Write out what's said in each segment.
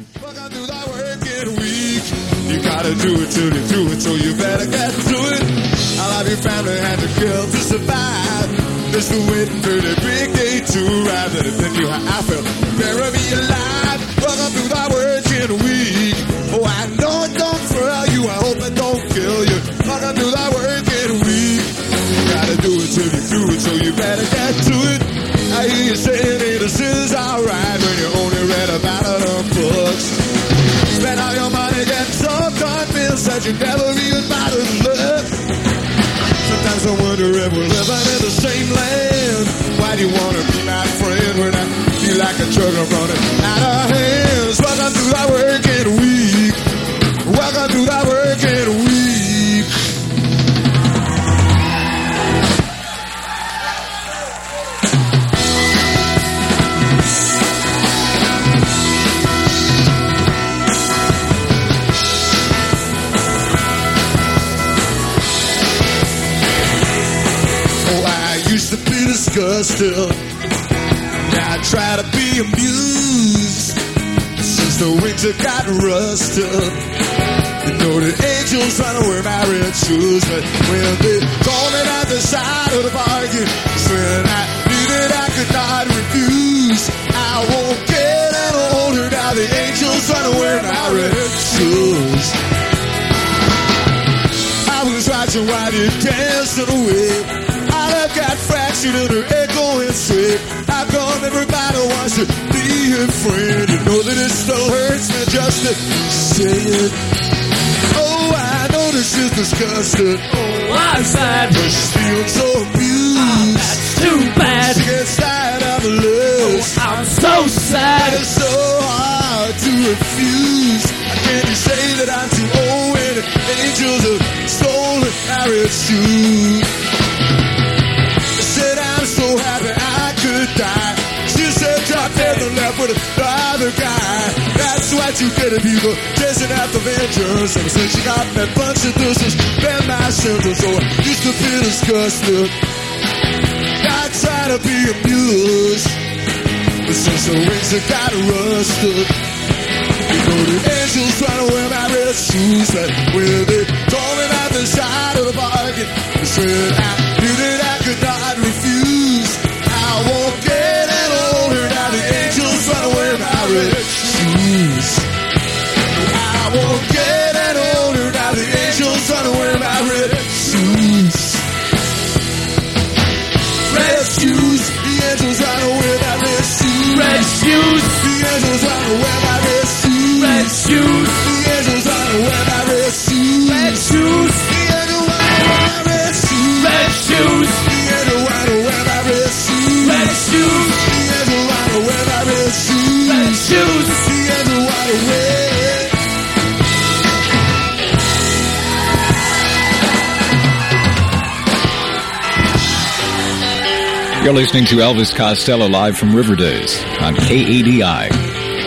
Welcome to the working week. You gotta do it till you do it, so you better get to it. I love your family and the girl to survive. Just waiting for the big day to arrive. And then you how I felt, better be alive. Welcome to the working week. Oh, I know it don't thrill you, I hope it don't kill you. Welcome to the working week. You gotta do it till you do it, so you better get to it. I hear you saying this is alright when you only read about it on books. Spend all your money, get so convinced that you never even bothered to look. Sometimes I wonder if we're living in the same land. Why do you want to be my friend when I feel like a drug running out of hands? Welcome to the working week. Welcome to the working week. Used to be disgusted. Now I try to be amused. Since the winter got rusted, you know the angels trying to wear my red shoes. But when they call me at the side of the bargain, it's when I needed I could not refuse. I won't get any older now. The angels trying to wear my red shoes. I was watching while you dancing away. I've got fractured and her echo and straight. How come everybody wants to be your friend? You know that it still hurts me just to say it. Oh, I know this is disgusting. Oh, I'm sad. But she's feeling so abused. Oh, that's too bad. She gets tired of the list. Oh, I'm so sad. It's so hard to refuse. How can you say that I'm too old when the angels have stolen my red shoes? I'm so happy I could die. She said drop dead and left with the other guy. That's what you get if you go chasing after vengeance. Ever since she got that bunch of distance, been my sentence. So I used to be disgusted. I try to be amused, but since the wings have got rusted, you know the angels trying to wear my red shoes. But when they told me at the side of the bargain, they said I knew that I could not refuse. I won't get any older now. The angels trying to wear my red shoes. I won't get any older now. The angels trying to wear my red shoes. Red shoes. The angels trying to wear my red shoes. Red shoes. The angels trying to wear my red shoes. Red shoes. The angels trying to wear my red shoes. Red shoes. The angels trying to wear my red shoes. Red shoes. The angels trying to wear my red shoes. Red shoes. The angels trying to wear my red shoes. Red shoes. The angels trying to wear. You're listening to Elvis Costello live from Riverdays on KADI.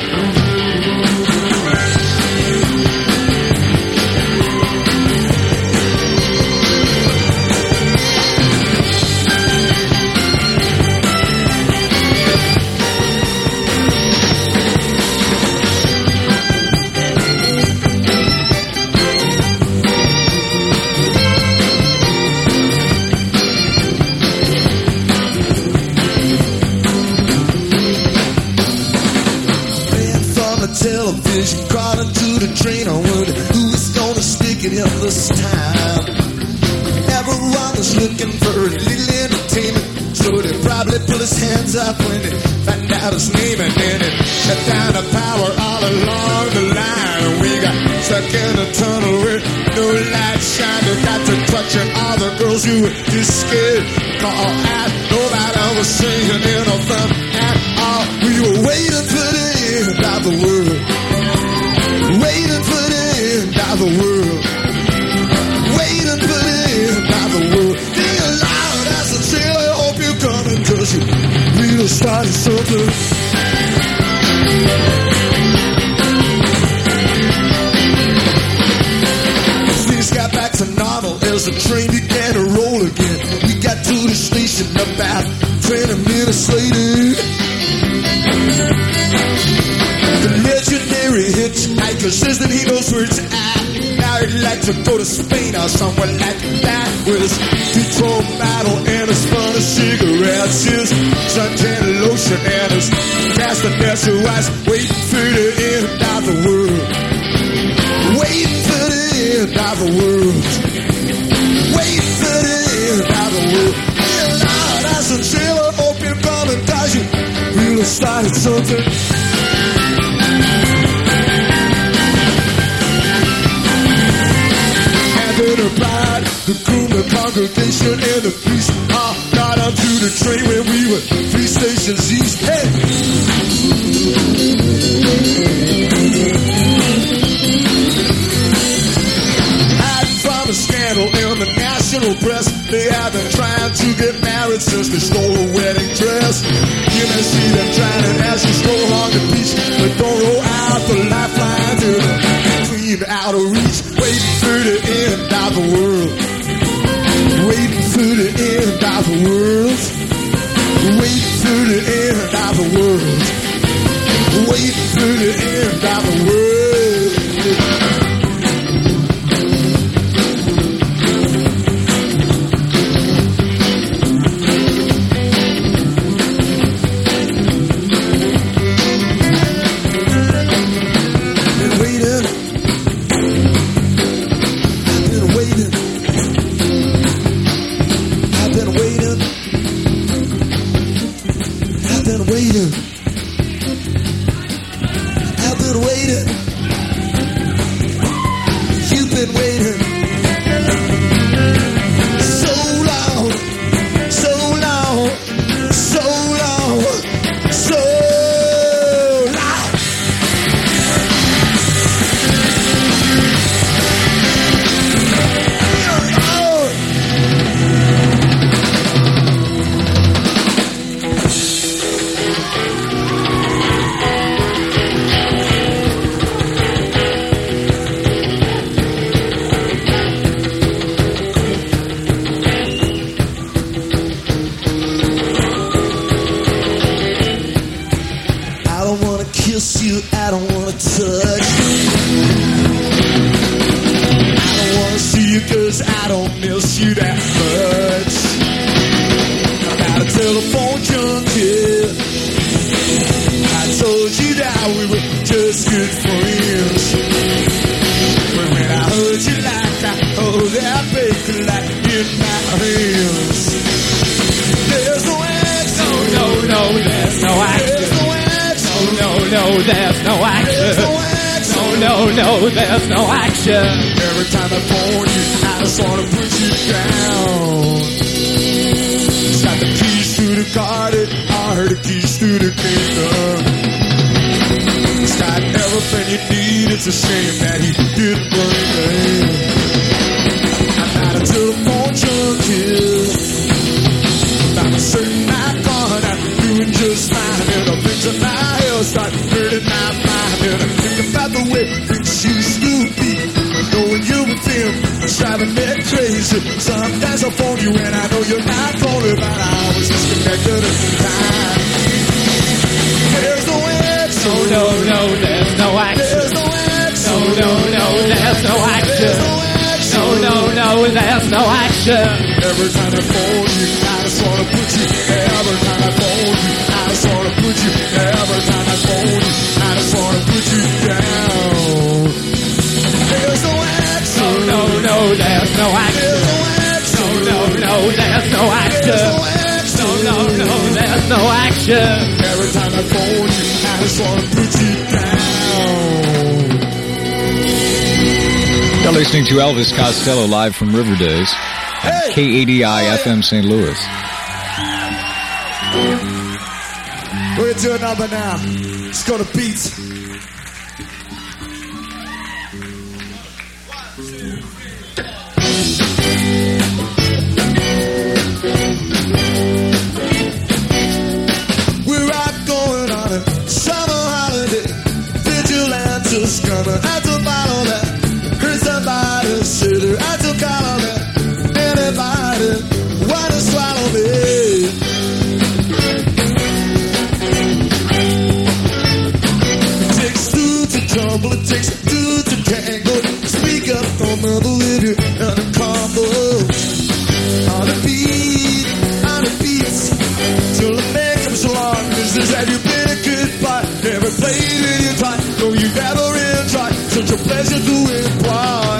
Television crawling to the train. I wonder who's gonna stick it in this time. Everyone is looking for a little entertainment, so they probably pull his hands up when they find out his name, and then it shut down the power all along the line. And we got stuck in a tunnel where no light shined. We got to touching all the girls who were just scared. Call out, nobody was saying anything at all. We were waiting for the end of the world. Waiting for the end of the world. Waiting for the end of the world. Dear Lord, as a sailor, I hope you're coming, 'cause you really started something. Things got back to normal as the train began to roll again. We got to the station about 20 minutes later. The legendary 'cause says that he knows where it's at. Now he'd like to go to Spain or somewhere like that with his petrol bottle and his fun of cigarettes, his suntan lotion and his castanets who was waiting for the end of the world. Waiting for the end of the world. Waiting for the end of the world. Yeah, Lord, that's a trailer open from and does you really started something. The bride, the groom, the congregation, and the priest all got onto the train when we were 3 stations east. Hey! Hiding from a scandal in the national press, they have been trying to get married since they stole a wedding dress. You may see them trying as you stroll along the beach, but don't roll out the lifeline to the clean out of reach. Waiting for the end of the world. Waiting for the end of the world. Waiting for the end of the world. Waiting for the end of the world. Every time I phone you, I just wanna put you. Every time I phone you, I just wanna put you. Every time I phone you, I just wanna put you down. There's no action. No, there's no action. No, there's no action. No, there's no action. Every time I phone you, I just wanna put you down. You're listening to Elvis Costello live from Riverdays. KADI FM St. Louis. We're gonna do a number now. Let's go to beats. We're out going on a summer holiday. Vigilantes gonna have to follow that. Heard somebody say they're out to call that. Anybody wanna swallow me? It takes two to tumble, it takes two a pleasure to employ.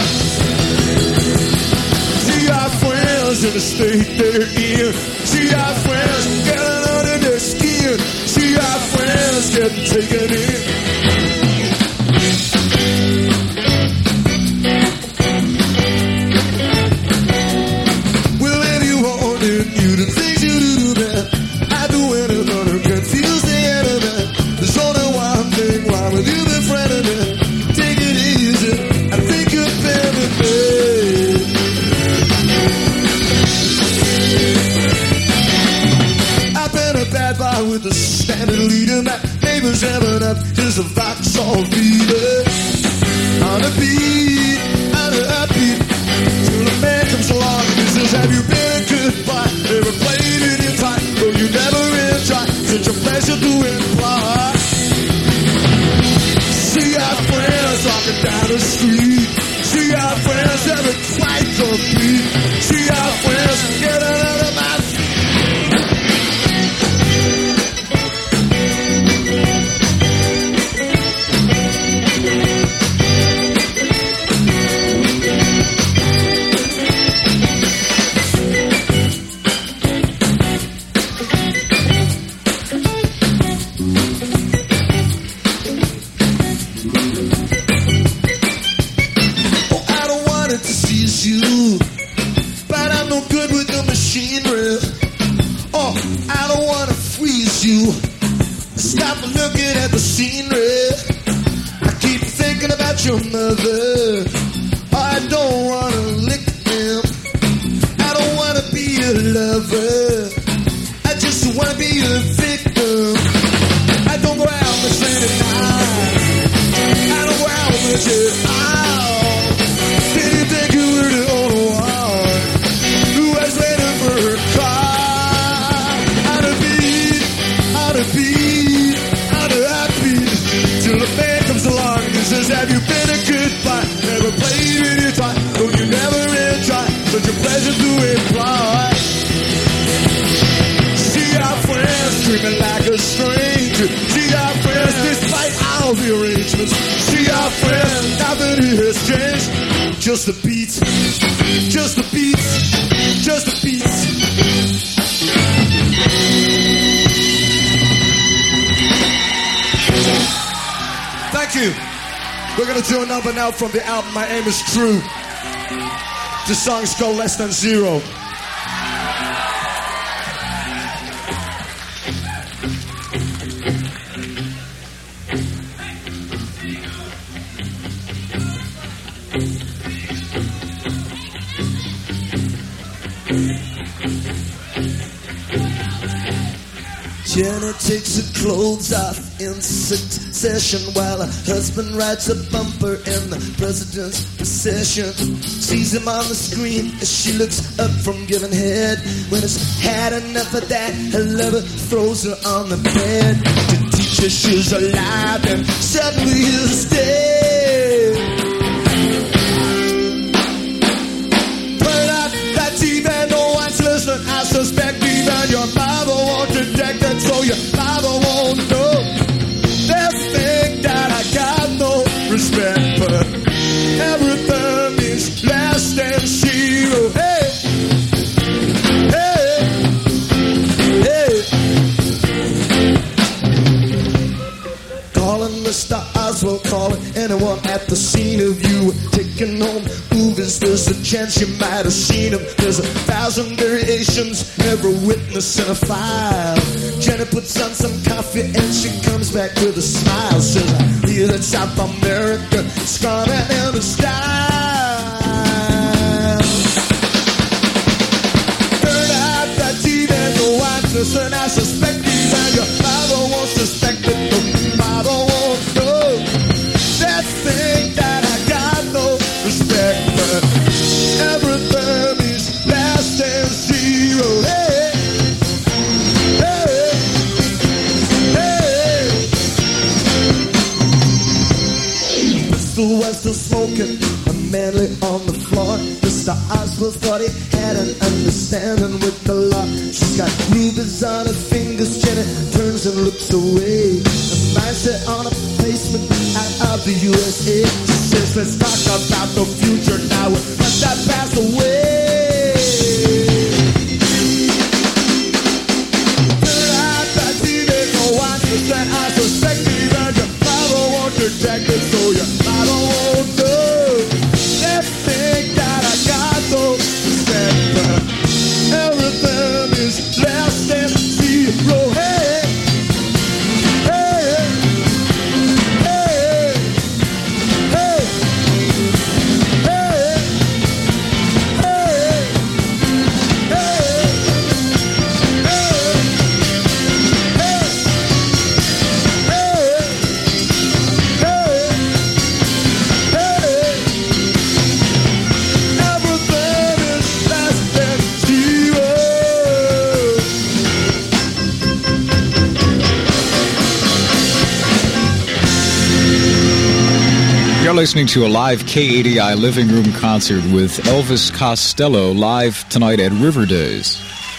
See our friends in the state they're in. See our friends getting under their skin. See our friends getting taken in. Well, if you wanted you the things you do to them, I do anything to confuse the enemy. There's only one thing why would you be friend of me? Take it easy, I think you're better than me. I've been a bad boy with the standard leader. My neighbor's having up is a Vauxhall fever. On a beat, on a beat, till a man comes along and says, have you been a good boy? Never played in your time, though you never enjoy. Such a pleasure to employ. See our friends walking down the street. See our friends never quite complete. See our friends getting out of my feet. Stop looking at the scenery. I keep thinking about your mother. I don't wanna lick them. I don't wanna be a lover. I just wanna be a victim. I don't go out much late at night. I don't go out much at all. Did you think you were the only one who was waiting for her car? Out of beat, out of beat, out of happy. Till a man comes along and says, have you been a good boy? Never played in your time, though you never enjoy. Such a pleasure to employ. See our friends dreaming like a stranger. See our friends despite all the arrangements. See our friends, nothing has changed. Just the beats, just the beats, just the beats. Thank you. We're gonna do a number now from the album My Aim Is True. The song is called Less Than Zero. Jenny takes her clothes off in succession while her husband rides a bumper in the president's procession. Sees him on the screen as she looks up from giving head. When it's had enough of that, her lover throws her on the bed to teach her she's alive and suddenly is dead. Turn out that TV, no one's listening. I suspect even your mother won't detect it, so your mother won't know. They think that I got no respect, but everything is less than zero. Hey, hey, hey. Calling Mr. Oswald, calling anyone at the scene of you taking home movies. There's a chance you might have seen them. There's 1,000 variations, never witness in a file. Jenny puts on some coffee and she comes back with a smile. Says, I hear that South America is coming in a style. Turn out that TV, no one's listening. I suspect even your father won't suspect it. No, father won't know. That thing that I got no respect, but everything is less than zero. Hey, hey, hey. Mr. West is smoking, a manly on the floor. Mr. Oswald thought he had an understanding with the law. She's got rubies on her fingers. Jenny turns and looks away. A mindset on a placement out of the USA. She says, let's talk about the future now. Let that pass away. Turn out that TV, no one that I suspect even your father won't detect it, so your father won't know. Let's think that I got those steps. Everything is less than zero. Hey, hey, hey, hey, hey, You're listening to a live KADI living room concert with Elvis Costello live tonight at River Days.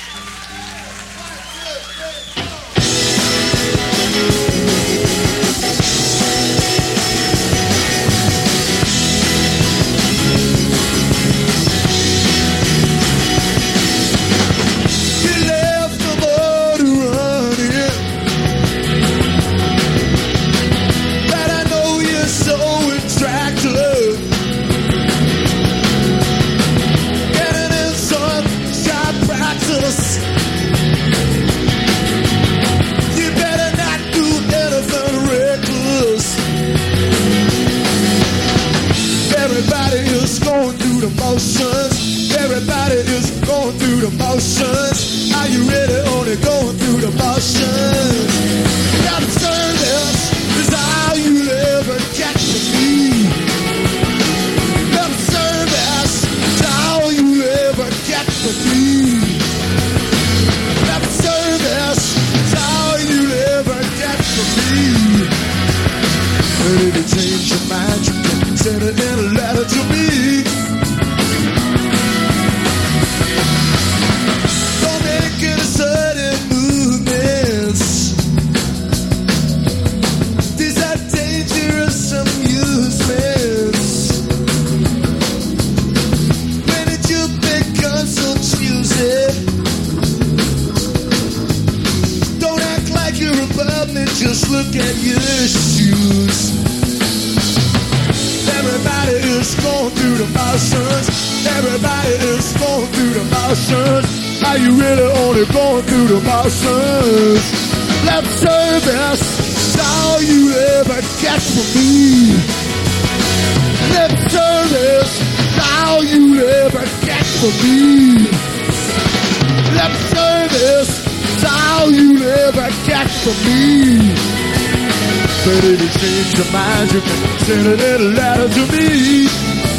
Send a little letter to me.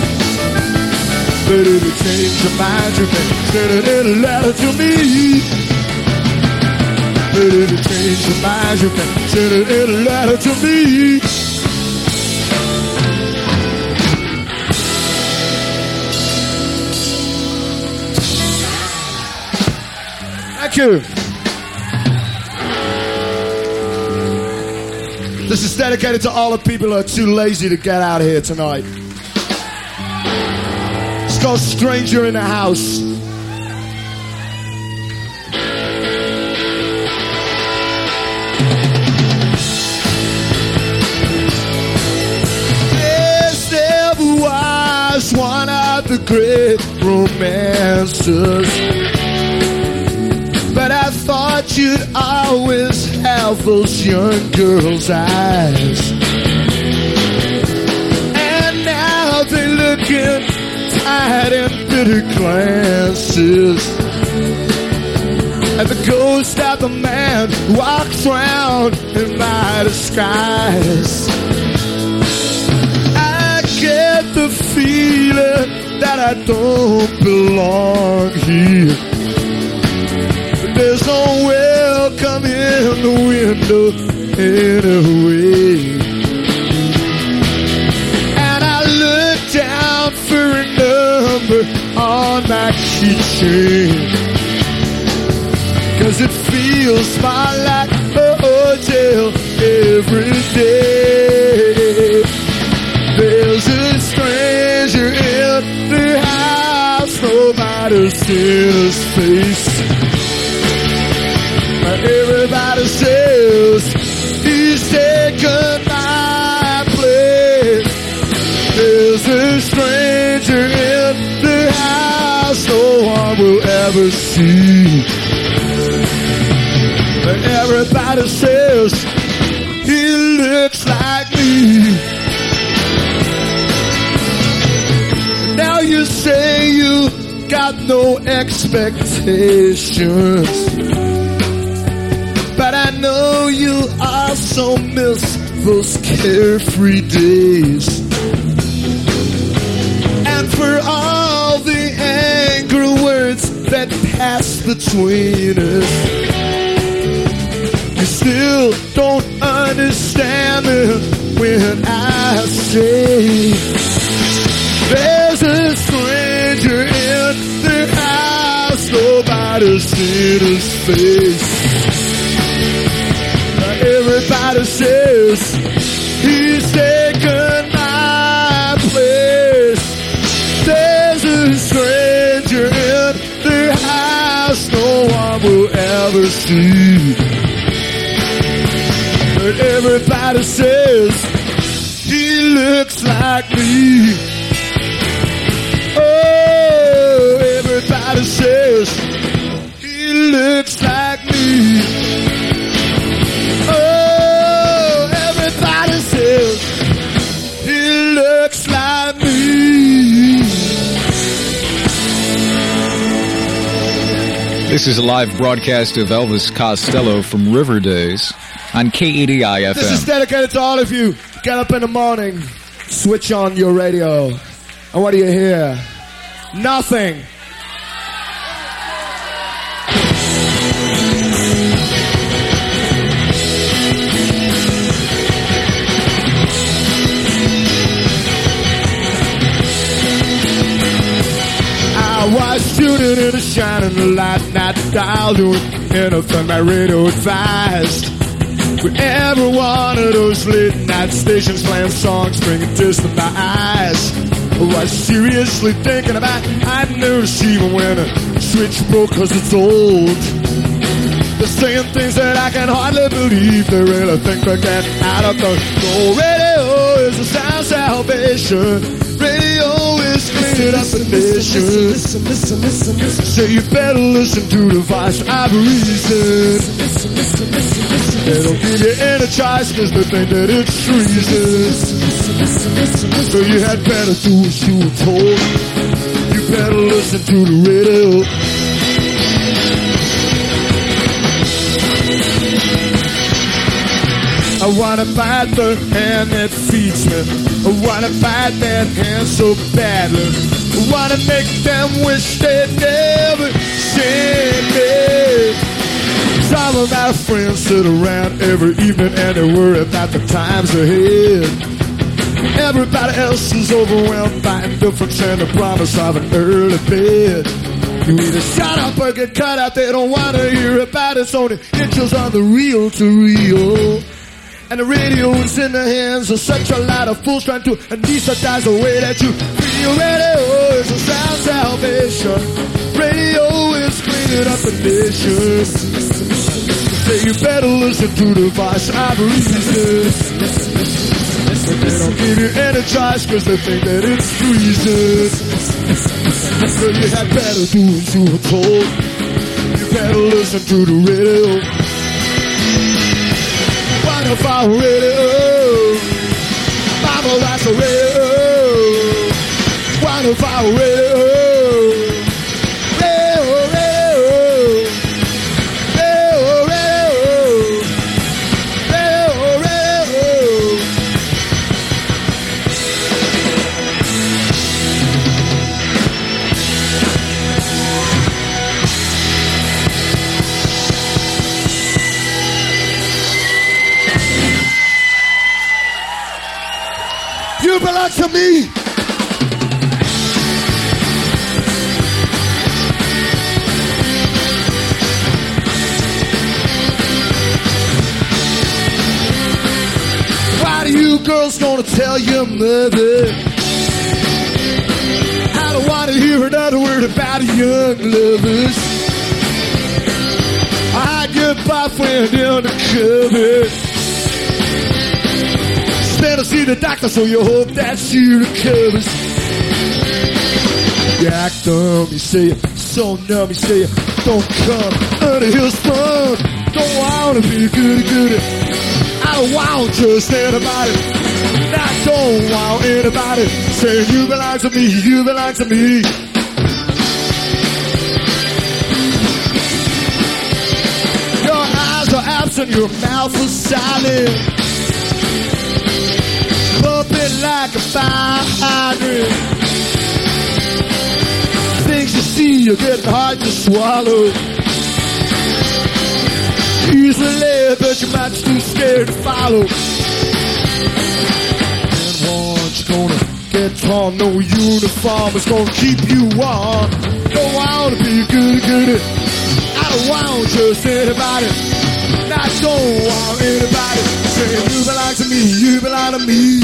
But if you change your mind, you can send a little letter to me. But if you change your mind, you can send a little letter to me. Thank you. This is dedicated to all the people who are too lazy to get out here tonight. It's called Stranger in the House. This never was one of the great romances, but I thought you'd always have those young girls' eyes. And now they're looking tired and bitter glances at the ghost of the man who walks around in my disguise. I get the feeling that I don't belong here. There's no welcome in the window anyway. And I look down for a number on my keychain, 'cause it feels more like a hotel every day. says in his face. Everybody says he's taken my place. There's a stranger in the house no one will ever see. Everybody says he looks like me. Now you say you got no expectations, but I know you also miss those carefree days. And for all the angry words that pass between us, you still don't understand me when I say there's a stranger in the house, nobody's seen his face. Everybody says he's taken my place. There's a stranger in the house no one will ever see. But everybody says he looks like me. Oh, everybody says he looks like me. Oh, everybody says he looks like me. This is a live broadcast of Elvis Costello from River Days on KEDI FM. This is dedicated to all of you. Get up in the morning, switch on your radio, and what do you hear? Nothing. I was shooting in the shining light, not dialing anything my radio advised. With every one of those late night stations playing songs bringing tears to my eyes. I was seriously thinking about I'd never see even when a switch broke cause it's old. They're saying things that I can hardly believe. They really think they're getting out of control. Radio is a sound salvation. Radio is cleaning up the nation. Listen. So you better listen to the voice of reason. They don't give you any choice cause they think that it's treason. So you had better do what you were told. You better listen to the radio. I wanna bite the hand that feeds me. I wanna bite that hand so badly. I wanna make them wish they'd never seen me. Some of my friends sit around every evening and they worry about the times ahead. Everybody else is overwhelmed by indifference and the promise of an early bed. You either shut up or get cut out. They don't wanna hear about it. It's only inches on the reel to reel. And the radio is in the hands of such a lot of fools trying to anesthetize the way that you feel. Radio is a sound salvation. Radio is cleaning up the nation. So you better listen to the voice of reason. They don't give you any choice cause they think that it's treason. So you had better do as you were told. You better listen to the radio. Wonderful radio. Mama likes the radio. Wonderful radio. You belong to me. Why do you girls gonna tell your mother I don't want to hear another word about young lovers. I get boyfriend in the cupboard. Instead of see the doctor, so you hope that she recovers. You act dumb, you say it, so numb, you say it, don't come under his thumb. Don't wanna be goody-goody. I don't want just anybody. I don't want anybody saying you belong to me, you belong to me. Your eyes are absent, your mouth is silent. Bumping like a fire hydrant. Things you see, you're getting hard to swallow. Easily, but your mind's too scared to follow. And one's gonna get torn, no uniform is gonna keep you warm. Don't wanna be goody-goody. I don't want just anybody. I don't want anybody saying you belong to me, you belong to me.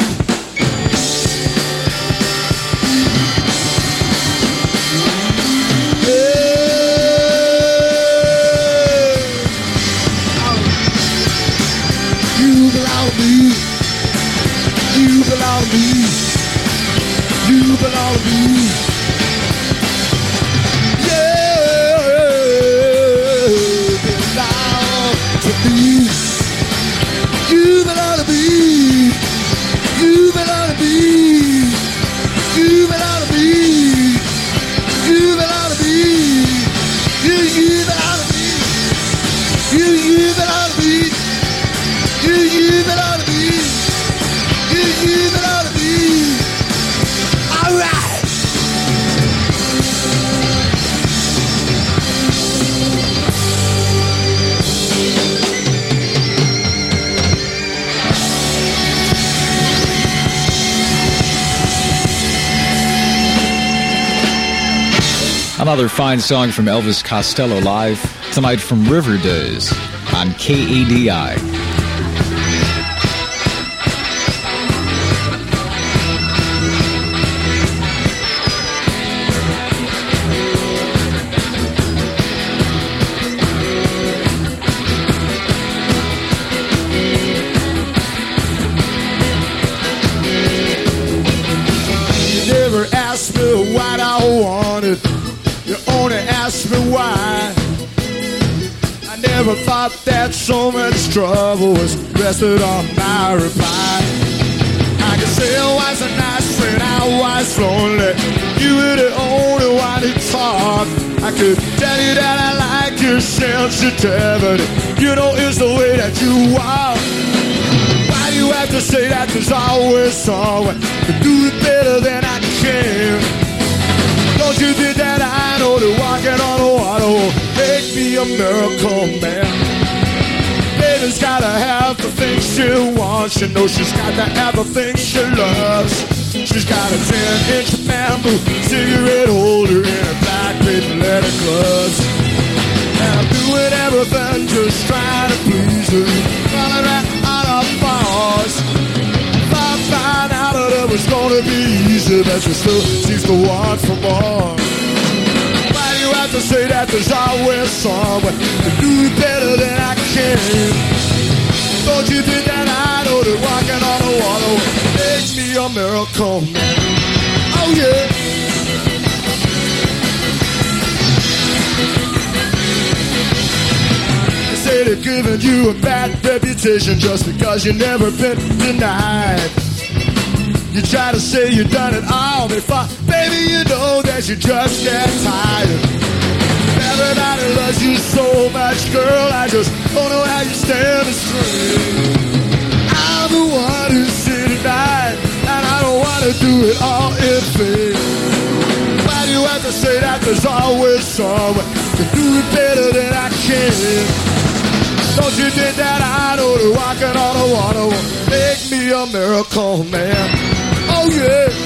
You belong to me. You belong to me. You belong to me. Yeah, belong to me. You belong to me. You belong to me. You belong to me. You belong to me. You belong to me. You belong to me. You belong to me. You belong to me. All right. Another fine song from Elvis Costello live tonight from River Days on KADI. Ask me what I wanted, you only asked me why. I never thought that so much trouble was rested on my reply. I could say I was a nice friend, I was lonely. You were the only one who talked. I could tell you that I like your sensitivity. You know it's the way that you walk. Why do you have to say that there's always someone to do it better than I can? Don't you think that I know that walking on the water will make me a miracle man? Baby's gotta have the things she wants. You know she's got to have the things she loves. She's got a 10-inch bamboo cigarette holder and a black patent leather gloves. And I'm doing everything just trying to please her. Running right out of bars. If I find out that it was gonna be easy, but she still seems to want for more. Why do you have to say that there's always someone to do it better than I can? Don't you think that I know that walking on the water makes me a miracle man? Oh yeah. They say they're giving you a bad reputation just because you've never been denied. You try to say you've done it all before, baby, you know that you just get tired. Everybody loves you so much, girl, I just don't know how you stand the strain. I'm the one who's sitting tonight, and I don't want to do it all in vain. Why do you have to say that there's always someone to do it better than I can? Don't you think that I know that walking on the water will make me a miracle man? Oh yeah.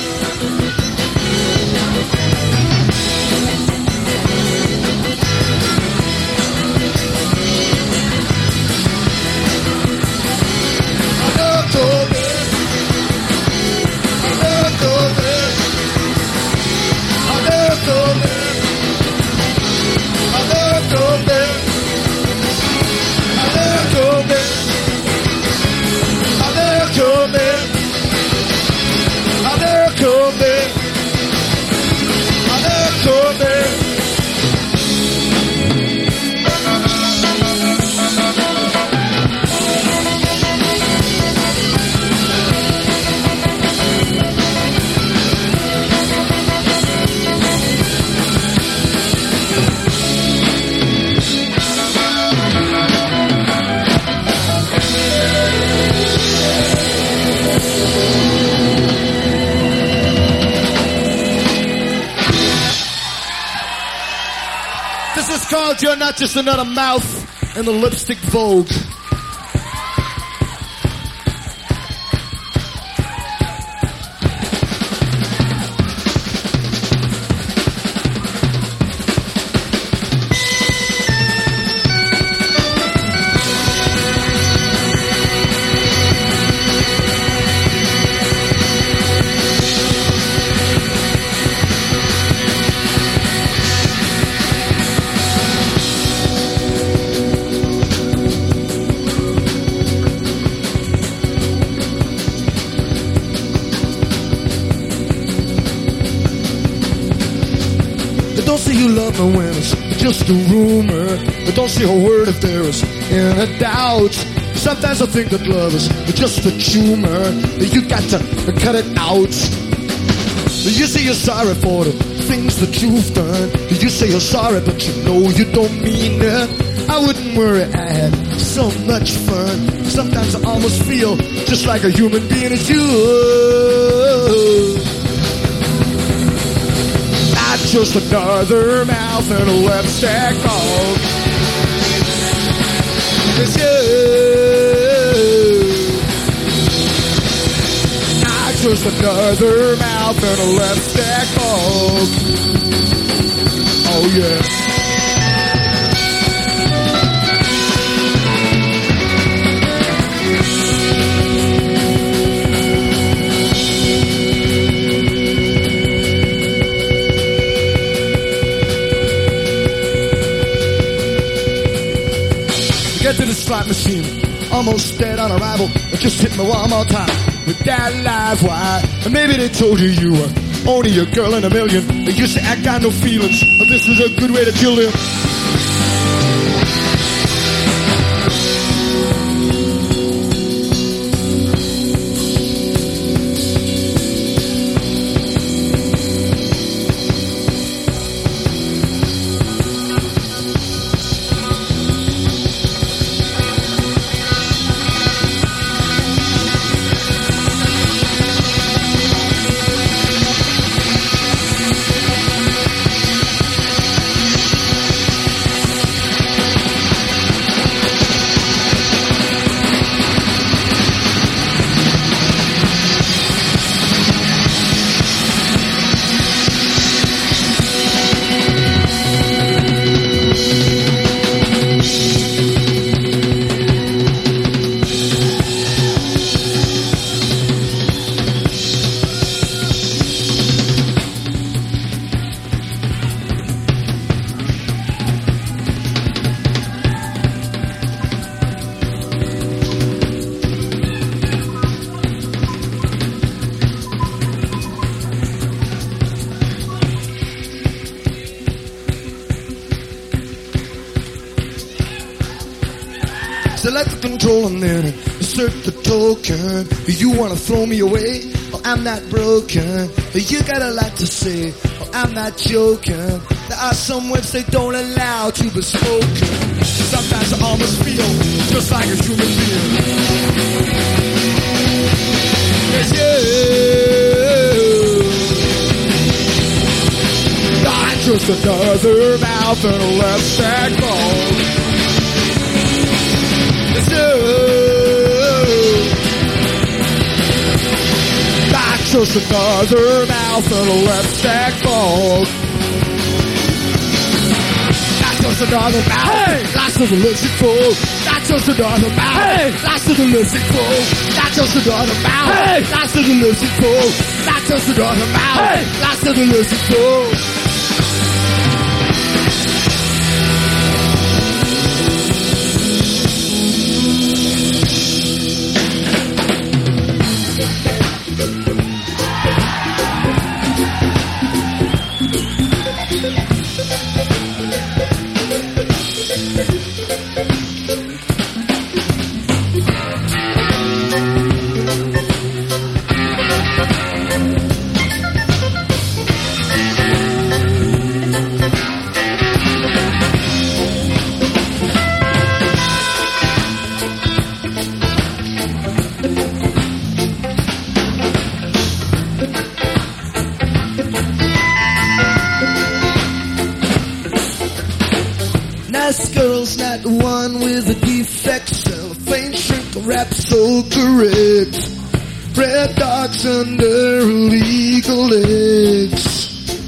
just called You're Not Just Another Mouth in the Lipstick Vogue. Don't say you love me when it's just a rumor. But don't say a word if there is any doubt. Sometimes I think that love is just a tumor. You got to cut it out. You say you're sorry for the things that you've done. You say you're sorry, but you know you don't mean it. I wouldn't worry, I had so much fun. Sometimes I almost feel just like a human being is you. Just another mouth and a lipstick bog. It's you. Not just another mouth and a lipstick bog. Oh yeah. Get to the slot machine, almost dead on arrival. Just hit me one more time with that live wire. And maybe they told you you were only a girl in a million. They used to act got no feelings, but this is a good way to kill them. Select the control and then insert the token. You wanna throw me away? Well, I'm not broken. You got a lot to say. Well, I'm not joking. There are some words they don't allow to be spoken. Sometimes I almost feel just like a human being. It's you. Not just another mouth and a lipstick bone. It's you. Not just another mouth and a lipstick bone. Not just another mouth. Hey. Lots of the lipstick bone. Not just another mouth. Hey. Lots of the lipstick bone. Not just another mouth. Hey. Lots of the lipstick bone. Not just another mouth. Hey. Lots of the lipstick bone. Nice girl's not the one with the defects. Cellophane shrink wrap so correct. Red dogs under illegal legs.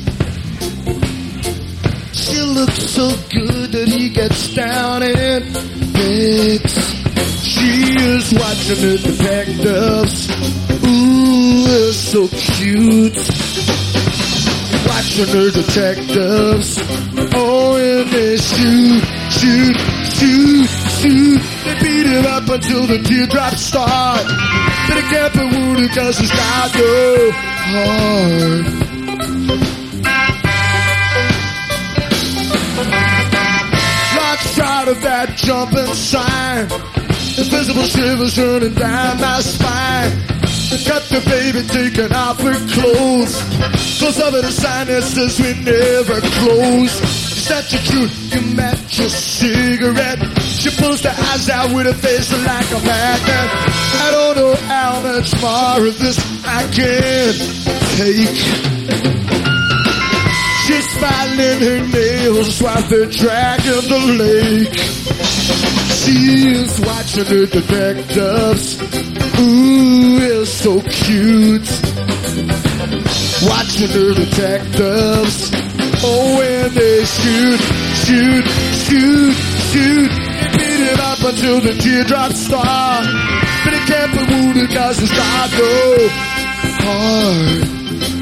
She looks so good that he gets down and begs. She is watching the detectives. Ooh, they're so cute. Watching the detectives. Oh, and they shoot. They beat him up until the teardrops start. But he can't be wounded cause he's got no heart. Locked out of that jumping sign. Invisible shivers running down my spine. They cut the baby taking off her clothes. Close up at a sign that says we never close. Is that your truth? You match your cigarette. She pulls the eyes out with her face like a magnet. I don't know how much more of this I can take. She's filing her nails while they're dragging the lake. She is watching the detectives. Ooh, it's so cute. Watching the detectives. Oh, and they shoot. They beat him up until the teardrops start. But he can't be wounded cause he's got no heart.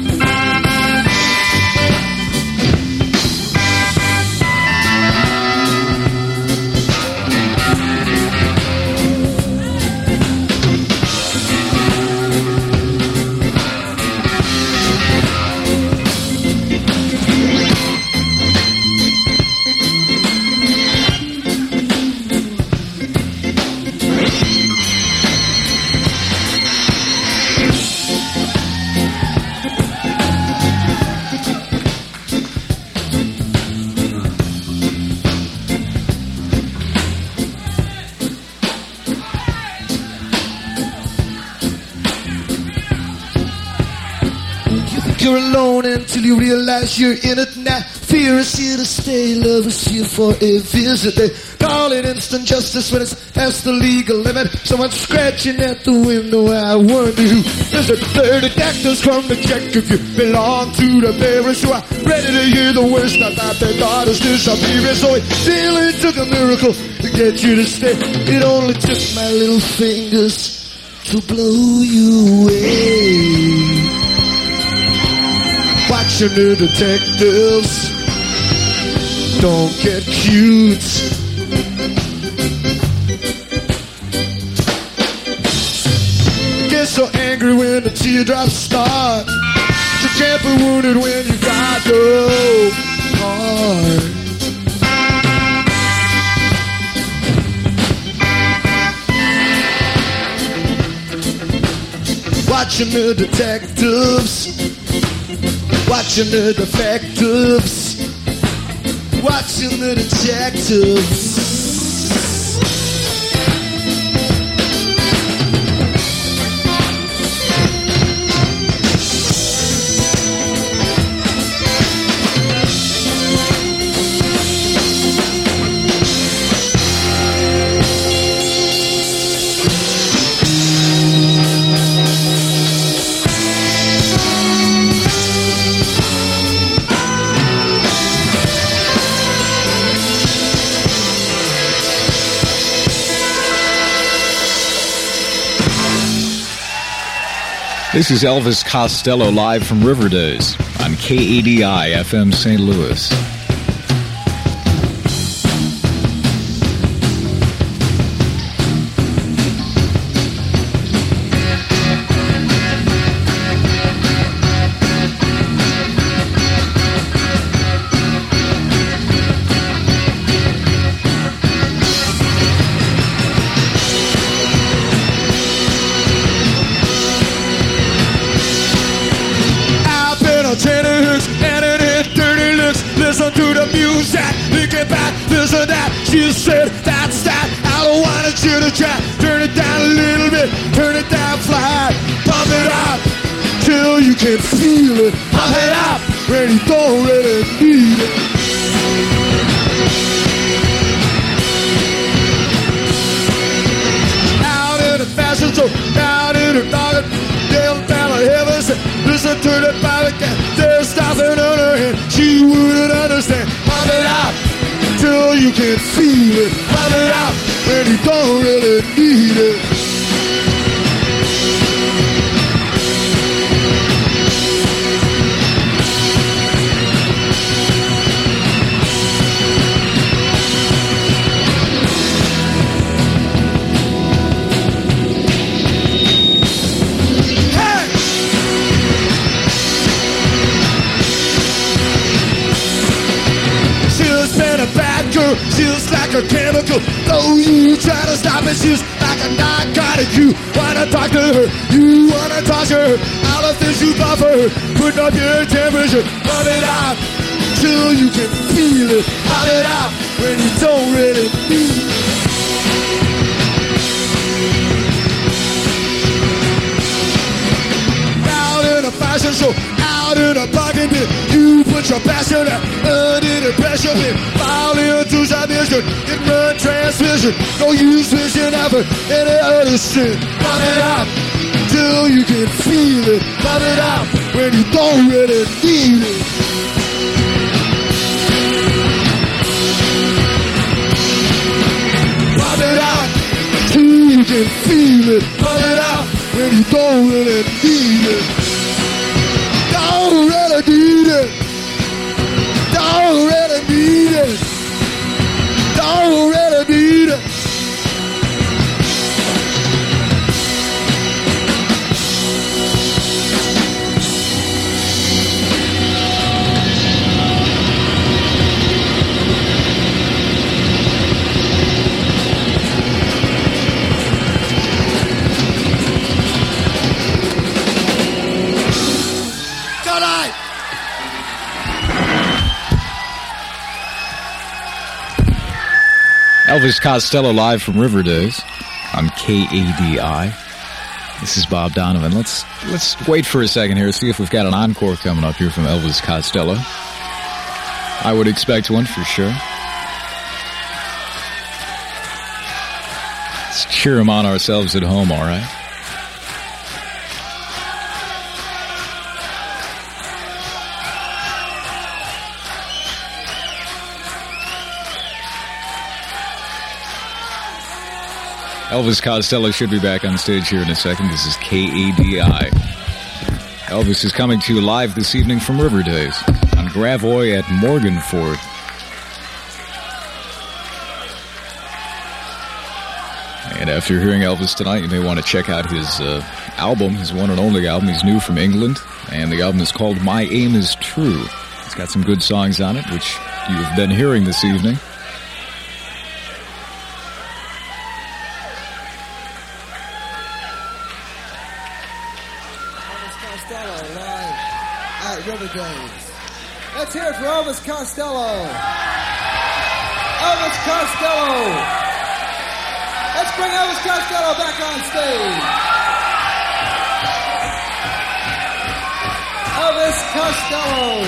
You're alone until you realize you're in it now. Fear is here to stay, love is here for a visit. They call it instant justice when it's past the legal limit. Someone's scratching at the window, I wonder who. There's a third detectives come to check if you belong to the parents who are ready to hear the worst about their daughter's disappearance. So it really took a miracle to get you to stay. It only took my little fingers to blow you away. Watching the detectives don't get cute. Get so angry when the teardrops start. You can't be wounded when you got no heart. Watching the detectives. Watching the defectives. Watching the detectives. This is Elvis Costello live from Riverdays on KADI FM St. Louis. She said, that's that, I don't want it you to try. Turn it down a little bit, turn it down flat. Pump it up, till you can feel it. Pump it up, when you don't really need it. Listen to the pilot again. There's nothing on her hand. She wouldn't understand. Pop it out till you can feel it. Pop it out when you don't really need it. She's like a chemical. Though you try to stop it, she's like a narcotic. You wanna talk to her, you wanna touch her. All the things you bought for her, putting up your temperature. Pump it out till you can feel it. Pop it out when you don't really need it. Out in a fashion show, out in a parking pit, you put your passion out under the pressure pit. Fall into submission, it run transmission. No use wishing ever any other shit. Pop it out till you can feel it. Pop it out when you don't really need it. Pop it out till you can feel it. Pop it out when you don't really need it. Don't really need it. Don't really need it. Don't really need it. Elvis Costello live from River Days on KADI. This is Bob Donovan. Let's wait for a second here, see if we've got an encore coming up here from Elvis Costello. I would expect one for sure. Let's cheer him on ourselves at home, all right? Elvis Costello should be back on stage here in a second. This is KADI. Elvis is coming to you live this evening from River Days on Gravois at Morganford. And after hearing Elvis tonight, you may want to check out his album, his one and only album. He's new from England, and the album is called My Aim is True. It's got some good songs on it, which you have been hearing this evening. Let's hear it for Elvis Costello. Elvis Costello. Let's bring Elvis Costello back on stage. Elvis Costello.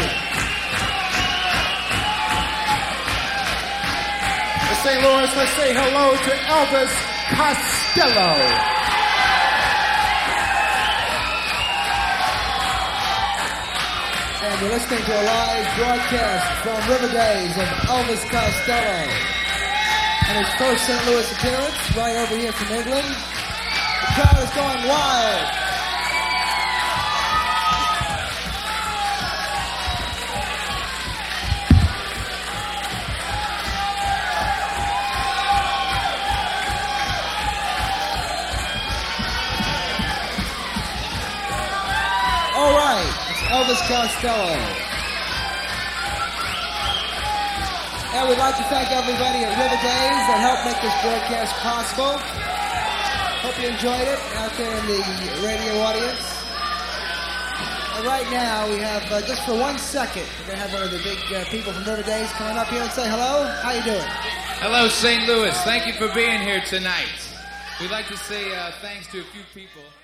In St. Louis, let's say hello to Elvis Costello. And you're listening to a live broadcast from River Days of Elvis Costello. And his first St. Louis appearance, right over here from England. The crowd is going wild. All right. Elvis Costello. And we'd like to thank everybody at River Days that helped make this broadcast possible. Hope you enjoyed it out there in the radio audience. And right now we have, just for 1 second, we're going to have one of the big people from River Days coming up here and say hello. How you doing? Hello, St. Louis. Thank you for being here tonight. We'd like to say thanks to a few people.